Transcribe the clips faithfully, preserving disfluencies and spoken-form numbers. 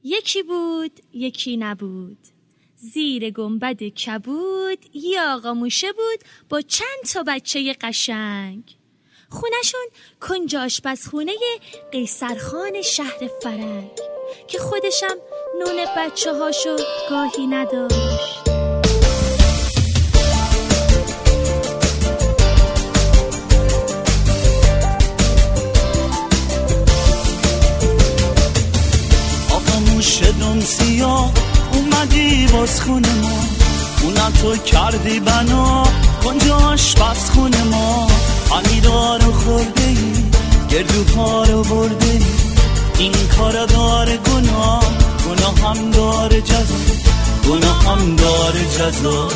یکی بود یکی نبود، زیر گنبد کبود یه آقا موشه بود با چند تا بچه قشنگ. خونشون کنج آشپزخونه قیصرخان شهر فرنگ که خودشم نون بچه هاشو گاهی نداشت. آقا موشه دم سیاه اومدی باز خونه ما، خونه تو کردی بنا کنج آشپزخونه ما. امیرا رو خورده ای گردوها رو برده ای، این کار داره گناه، گناه هم داره جزا، گناه هم داره جزا.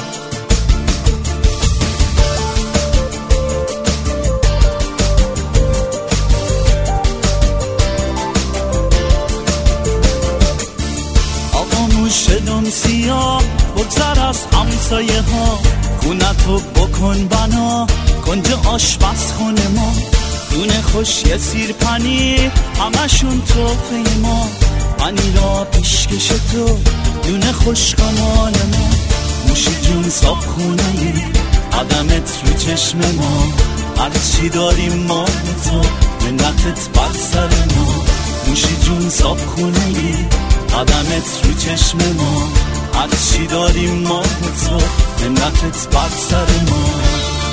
آقا موشه دم سیاه بگذر از همسایه ها، خونه تو بکن بنا کنج آشپزخونه ما. دونه خوش یه سیر پنیر همشون توفه ما، پنیرا پیشکش تو دونه خوش کمال ما. موشی جون صاحب خونه ای قدمت رو چشم ما، هرچی داریم ما تو منتت بر سر ما. موشی جون صاحب خونه ای قدمت رو چشم ما، هرچی داریم ما تو منتت بر سر ما.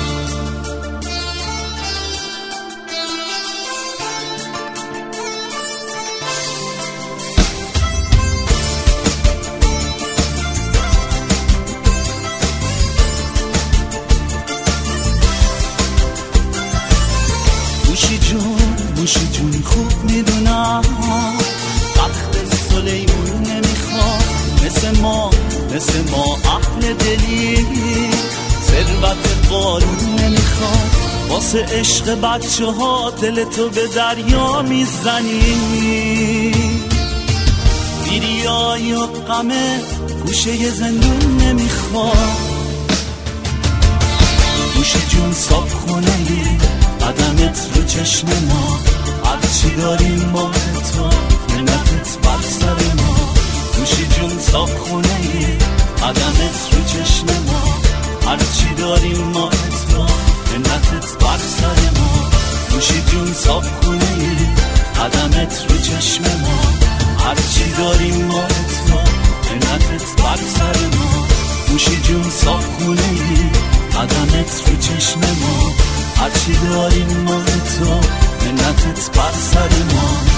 موشی جون موشی جون خوب میدونم تخت سلیمون نمیخواد، مثل ما مثل ما اهل دلی ثروت قارون نمیخواد. واسه عشق بچه ها دل تو به دریا میزنی، بیریای و غمه گوشه ی زندون نمیخواد. موشی جون صاحب خونه ای قدمت رو چشم ما، هرچی داریم ما تو منتت بر سر ما. موشی جون صاحب خونه ای قدمت رو چشم ما، هرچی داریم ما تو منتت بر سر ما. موشی جون صاحب خونه ای قدمت رو چشم ما، هرچی داریم ما تو منتت بر سر ما. موشی جون صاحب خونه ای قدمت رو چشم ما، هرچی داریم ما تو منتت بر سر ما.